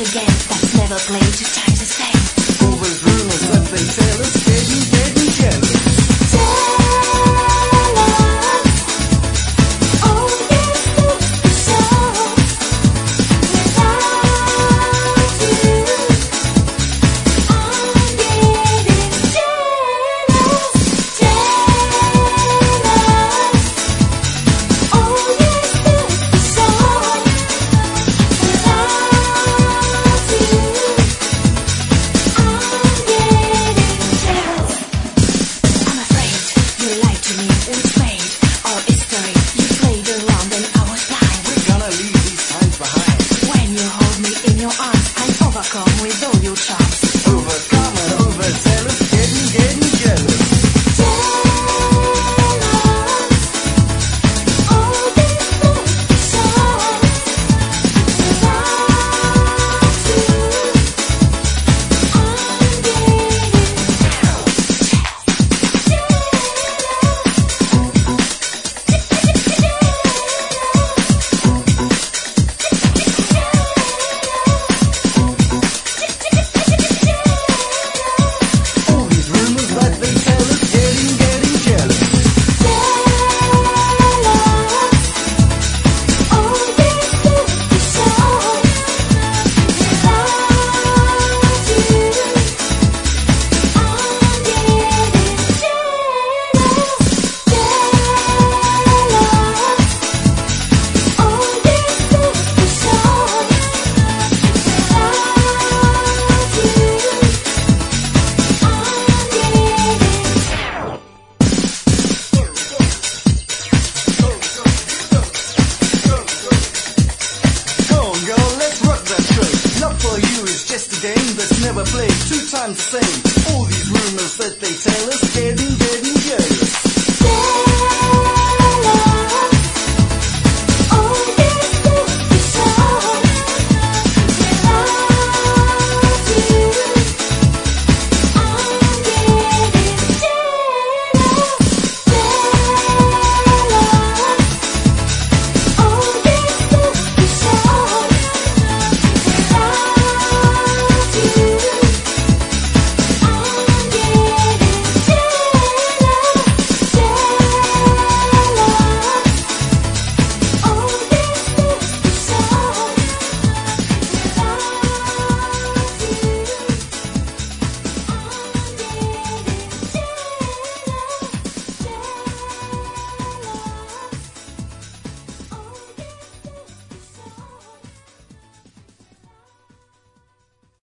a game that's never played 2 times the same. Always rumors that they tell us, getting jealous. With all your charms, Overcome and overzealous, getting jealous. Just a game that's never played 2 times the same. All these rumors that they tell us, getting